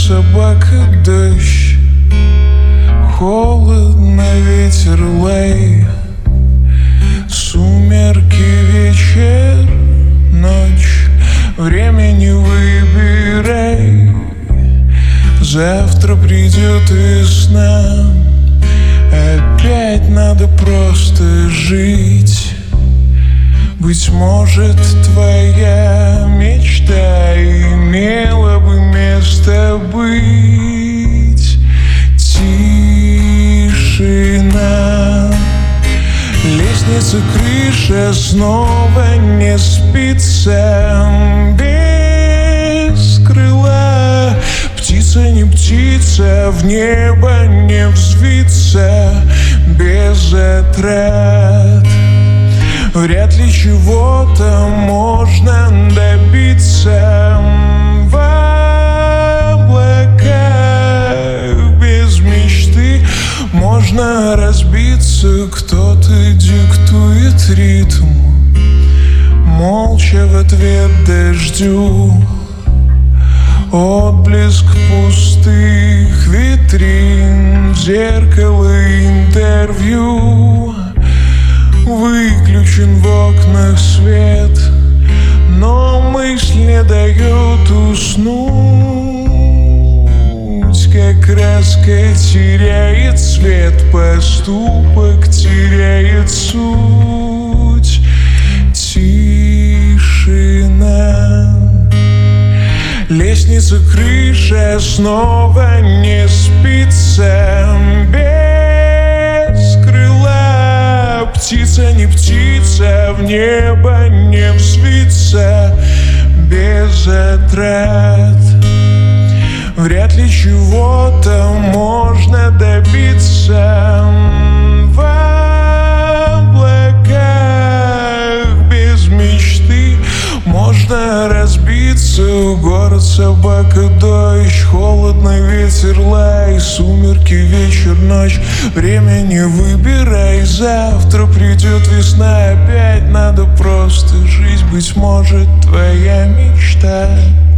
собака, дождь, холодно, ветер, лай, сумерки, вечер, ночь, время не выбирай. Завтра придет весна, опять надо просто жить. Быть может, твоя мечта имела бы место быть. Тишина, лестница, крыша, снова не спится. Без крыла, птица не птица, в небо не взвиться. Без затрат вряд ли чего-то можно добиться. В облаках без мечты можно разбиться. Кто-то диктует ритм, молча в ответ дождю. Отблеск пустых витрин, зеркало интервью. Выключен в окнах свет, но мысль не дает уснуть. Как краска теряет цвет, поступок теряет суть. Тишина, лестница, крыша, снова не спится. Без крыла, птица не птица, в небо не взвиться. Без затрат вряд ли чего-то можно добиться. В облаках без мечты можно разбиться. Город, собака, дождь, холодно, ветер, лай, сумерки, вечер, ночь, время не выбирай. Завтра придет весна, опять надо просто жить. Быть может, твоя мечта